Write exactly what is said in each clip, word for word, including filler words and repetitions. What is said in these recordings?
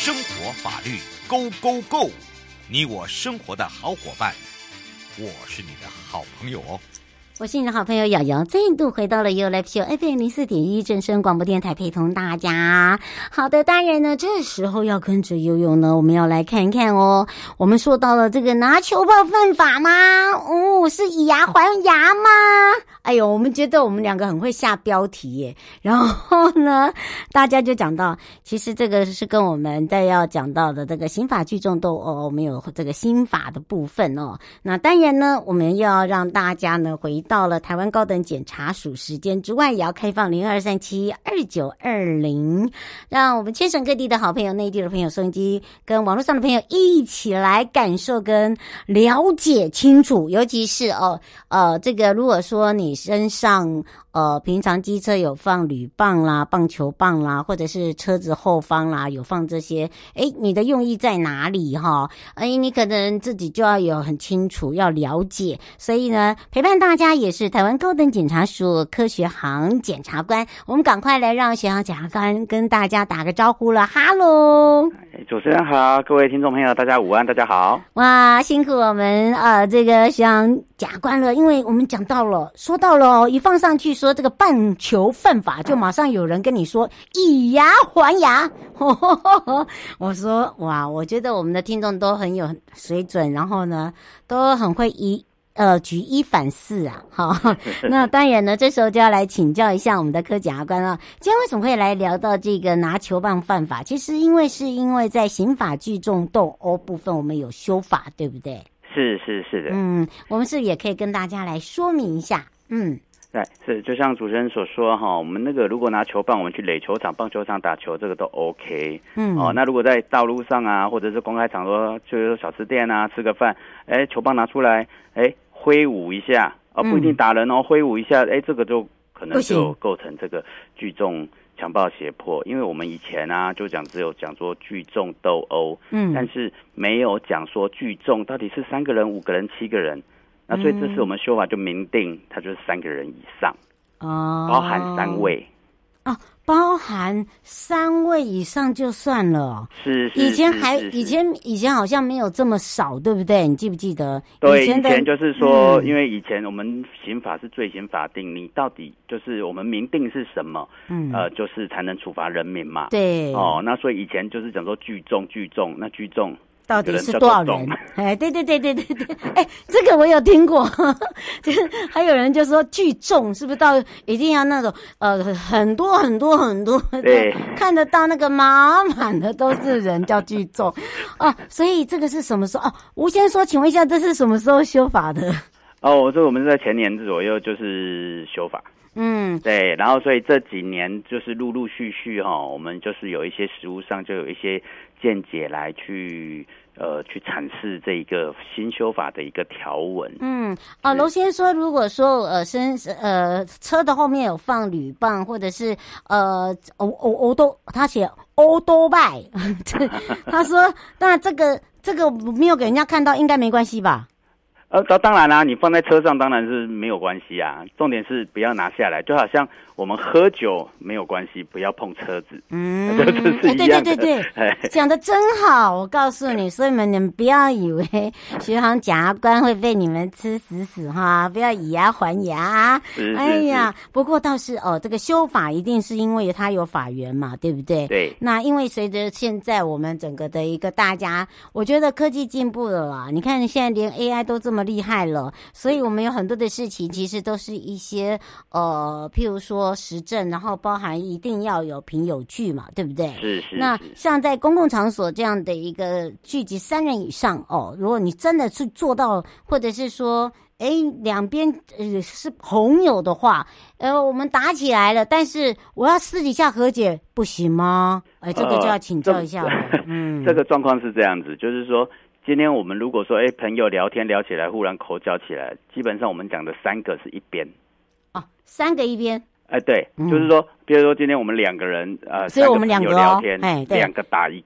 生活法律 Go Go Go， 你我生活的好伙伴，我是你的好朋友哦。 我是你的好朋友瑶瑶，再度回到了 You Live Show F M 零四点一正声广播电台，陪同大家。好的，当然呢，这时候要跟着悠悠呢，我们要来看看哦。我们说到了这个拿球棒犯法吗？哦，是以牙还牙吗？哎呦，我们觉得我们两个很会下标题耶。然后呢，大家就讲到，其实这个是跟我们在要讲到的这个刑法聚众斗殴，我们有这个新法的部分哦。那当然呢，我们要让大家呢回到了台湾高等检察署时间之外，也要开放零二三七二九二零，让我们全省各地的好朋友、内地的朋友、收音机跟网络上的朋友一起来感受跟了解清楚。尤其是哦，呃，这个如果说你身上呃平常机车有放铝棒啦、棒球棒啦，或者是车子后方啦有放这些，诶，你的用意在哪里哈？诶，你可能自己就要有很清楚，要了解。所以呢，陪伴大家也是台湾高等检察署科学行检察官，我们赶快来让学行检察官跟大家打个招呼了。哈喽， 主持人好，各位听众朋友，大家午安，大家好。 哇，辛苦我们呃这个学行检察官了，因为我们讲到了，说到了哦，一放上去说这个棒球犯法，就马上有人跟你说以牙还牙。我说哇，我觉得我们的听众都很有水准，然后呢，都很会以。呃，举一反四啊，好，那当然呢，这时候就要来请教一下我们的科检察官啊。今天为什么会来聊到这个拿球棒犯法？其实因为是因为在刑法聚众斗殴部分，我们有修法，对不对？ 是是是的， 嗯，我们是不是也可以跟大家来说明一下？嗯， 对，是就像主持人所说哈，我们那个如果拿球棒，我们去垒球场、棒球场打球，这个都 OK。嗯，哦，那如果在道路上啊，或者是公开场所，就是说小吃店啊，吃个饭，哎，球棒拿出来，哎。挥舞一下啊，不一定打人哦，嗯、挥舞一下，哎，这个就可能就构成这个聚众强暴胁迫，因为我们以前啊就讲只有讲说聚众斗殴，嗯，但是没有讲说聚众到底是三个人、五个人、七个人，那所以这次我们修法就明定，它就是三个人以上，哦，包含三位。 哦，包含三位以上就算了。 是是， 以前还以前以前好像没有这么少，对不对？你记不记得？ 对， 以前的以前就是说，嗯、因为以前我们刑法是罪刑法定，你到底就是我们明定是什么，嗯，呃，就是才能处罚人民嘛。对，哦，那所以以前就是讲说聚众聚众，那聚众。 到底是多少人？哎，对对对对对对，哎，这个我有听过，就是还有人就说聚众是不是到一定要那种呃很多很多很多，对，看得到那个满满的都是人叫聚众啊，所以这个是什么时候？哦，吴先生说，请问一下，这是什么时候修法的？ 哦，这我们是在前年左右就是修法。嗯，对，然后所以这几年就是陆陆续续哈，我们就是有一些实务上就有一些见解来去呃去阐释这一个新修法的一个条文。嗯， 啊，娄先生说，如果说呃身呃车的后面有放铝棒，或者是呃欧欧欧都他写欧多拜，他说那这个这个没有给人家看到，应该没关系吧？ 呃，当然啦、啊，你放在车上当然是没有关系啊。重点是不要拿下来，就好像我们喝酒没有关系，不要碰车子。嗯，这是一样的。 对对对对，讲得真好。我告诉你，所以你们你们不要以为学行检察官会被你们吃死死哈，不要以牙还牙。哎呀，不过倒是哦，这个修法一定是因为它有法源嘛，对不对？对。那因为随着现在我们整个的一个大家，我觉得科技进步了啦。你看现在连 A I 都这么厉害了，所以我们有很多的事情其实都是一些呃譬如说实证，然后包含一定要有凭有据嘛，对不对？是是。那像在公共场所这样的一个聚集三人以上哦，如果你真的是做到，或者是说哎两边呃是朋友的话，呃我们打起来了，但是我要私底下和解不行吗？哎，这个就要请教一下了。呃、 嗯，这个状况是这样子，就是说今天我们如果说哎朋友聊天聊起来，忽然口角起来，基本上我们讲的三个是一边。 哦，三个一边。 哎，对，嗯、就是说，比如说今天我们两个人，呃， 所以我们两个、哦、 聊天，哎，两个打一个，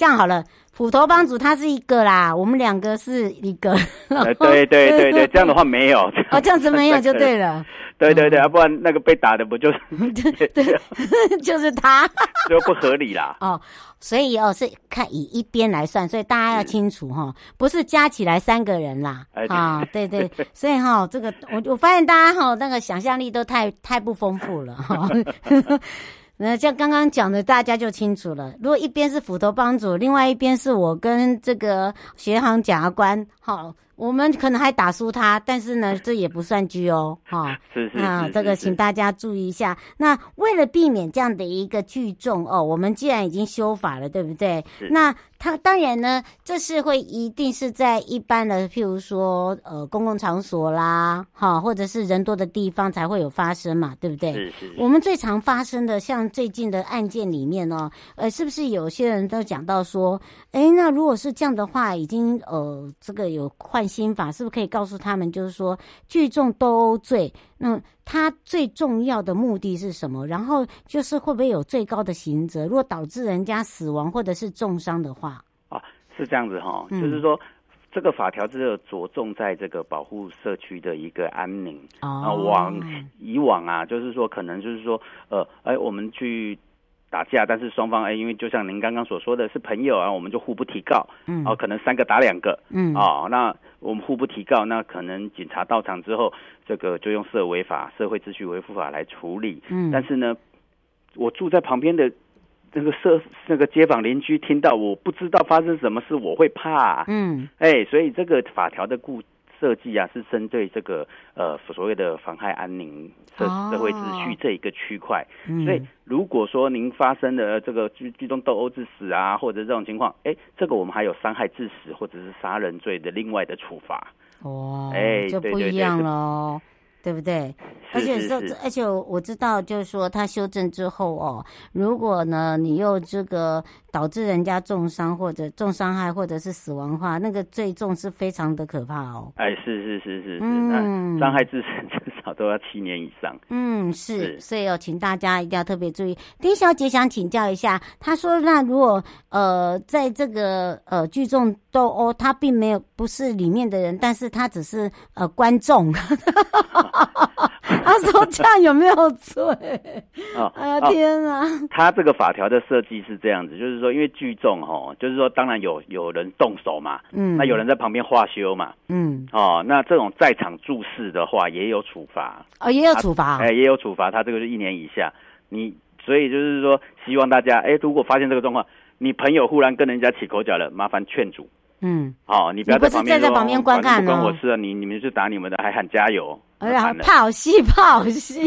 这样好了，斧头帮主他是一个啦，我们两个是一个。 呃，对对对对，这样的话没有。 哦，这样子没有就对了。 对对对，要、嗯啊、不然那个被打的不就是对对，就是他， 就不合理啦。 哦，所以哦是看以一边来算，所以大家要清楚哈、哦，不是加起来三个人啦。啊、哦，对对，所以哈、哦，这个我我发现大家哈、哦、那个想象力都太太不丰富了哈。哦那像刚刚讲的，大家就清楚了。如果一边是斧头帮主，另外一边是我跟这个学行检察官，好，我们可能还打输他，但是呢，这也不算拘哦，哈。 是是啊，这个请大家注意一下。那为了避免这样的一个聚众哦，我们既然已经修法了，对不对？那它当然呢，这是会一定是在一般的，譬如说呃公共场所啦，哈，或者是人多的地方才会有发生嘛，对不对？ 是是。 我们最常发生的，像最近的案件里面哦，呃，是不是有些人都讲到说，哎，那如果是这样的话，已经呃这个有换新法，是不是可以告诉他们，就是说聚众斗殴罪，那它最重要的目的是什么？然后就是会不会有最高的刑责？如果导致人家死亡或者是重伤的话， 啊，是这样子哈、 嗯， 就是说。这个法条只有着重在这个保护社区的一个安宁啊、哦，往以往啊，就是说可能就是说，呃，哎，我们去打架，但是双方哎，因为就像您刚刚所说的是朋友啊，我们就互不提告，嗯，哦，可能三个打两个，嗯，哦，那我们互不提告，那可能警察到场之后，这个就用社维法、社会秩序维护法来处理，嗯，但是呢，我住在旁边的。那个社那个街坊邻居听到，我不知道发生什么事，我会怕。嗯，哎，所以这个法条的故设计啊，是针对这个呃所谓的妨害安宁社社会秩序这一个区块。嗯，所以如果说您发生的这个聚聚众斗殴致死啊，或者这种情况，哎，这个我们还有伤害致死或者是杀人罪的另外的处罚。 哦，哎，就不一样了。对不对？而且说，而且我知道，就是说，他修正之后哦，如果呢，你又这个导致人家重伤或者重伤害或者是死亡的话，那个罪重是非常的可怕哦。 哎，是是是是是，嗯，伤害致死至少都要七年以上。 嗯，是，所以哦，请大家一定要特别注意。丁小姐想请教一下，她说，那如果呃，在这个呃聚众斗殴，他并没有不是里面的人，但是他只是呃观众。他说这样有没有罪？哦，哎呀天啊！ 他这个法条的设计是这样子，就是说，因为聚众哦，就是说，当然有有人动手嘛，嗯，那有人在旁边画休嘛，嗯，哦，那这种在场注视的话也有处罚， 哦，也有处罚， 哎、欸，也有处罚，他这个是一年以下。你所以就是说，希望大家，哎、欸，如果发现这个状况，你朋友忽然跟人家起口角了，麻烦劝阻。嗯，哦，你不要在旁边说， 在旁边观看哦， 不关我事啊！你你们就打你们的，还喊加油， 然后泡戏泡戏，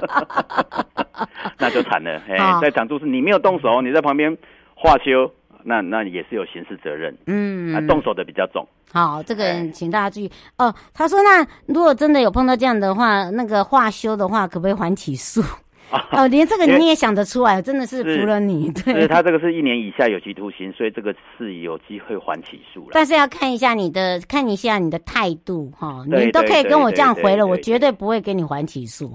那就惨了。哎、欸，在场注视，你没有动手，你在旁边画休，那那也是有刑事责任。嗯，啊，动手的比较重。 好，这个请大家注意哦。他说，那如果真的有碰到这样的话，那个画休的话，可不可以还起诉？哦，连这个你也想得出来，真的是服了你。对， 是他这个是一年以下有期徒刑，所以这个是有机会还起诉了。 但是要看一下你的，看一下你的态度哈。你都可以跟我这样回了，我绝对不会给你还起诉。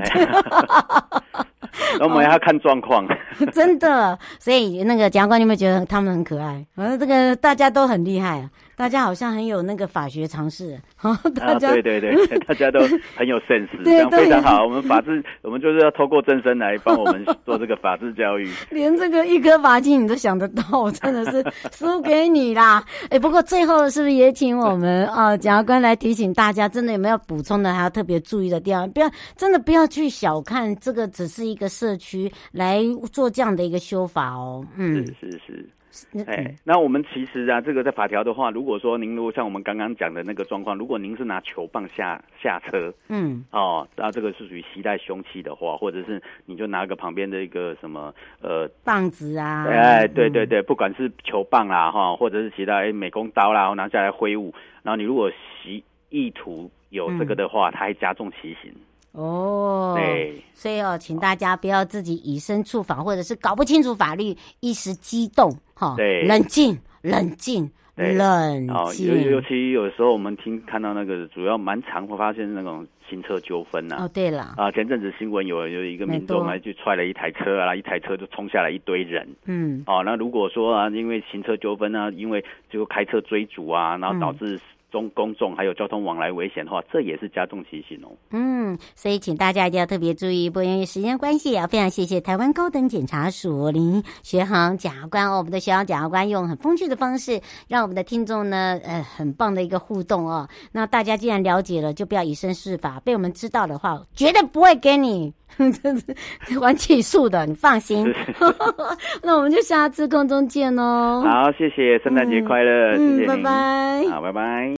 那我们要看状况。 真的，所以那个检察官，你有没有觉得他们很可爱？反正这个大家都很厉害啊。大家好像很有那个法学常识，大家、 啊、对对对，大家都很有 sense， 这样非常好。我们法治，我们就是要透过正声来帮我们做这个法治教育。 连这个一颗罚金你都想得到，我真的是输给你啦！哎，不过最后是不是也请我们啊检察官来提醒大家，真的有没有补充的，还要特别注意的地方？不要真的不要去小看这个，只是一个社区来做这样的一个修法哦。嗯， 是是是。哎，那我们其实啊，这个在法条的话，如果说您如果像我们刚刚讲的那个状况，如果您是拿球棒下下车，嗯，哦，那这个是属于携带凶器的话，或者是你就拿个旁边的一个什么呃棒子啊， 哎，对对对，嗯、不管是球棒啦哈，或者是其他哎美工刀啦，拿下来挥舞，然后你如果习意图有这个的话，嗯、它还加重其刑。 哦，对，所以哦，请大家不要自己以身触法，或者是搞不清楚法律，一时激动，哈，对，冷静，冷静， 冷哦， 静。 尤尤其有时候我们听看到那个，主要蛮常会发现那种行车纠纷呐。 哦，对了， 啊，前阵子新闻有有一个民众啊，就踹了一台车啊，一台车就冲下来一堆人。嗯，哦，那如果说啊，因为行车纠纷啊，因为就开车追逐啊，然后导致中公众还有交通往来危险的话，这也是加重提醒哦。 嗯，所以请大家一定要特别注意。不过因为时间关系，也要非常谢谢台湾高等检察署林学航检察官哦，我们的学航检察官用很风趣的方式，让我们的听众呢，呃，很棒的一个互动哦。那大家既然了解了，就不要以身试法，被我们知道的话，绝对不会给你玩起诉的，你放心。那我们就下次空中见哦。 好，谢谢，圣诞节快乐， 嗯、 谢谢您， 拜拜。 好，拜拜。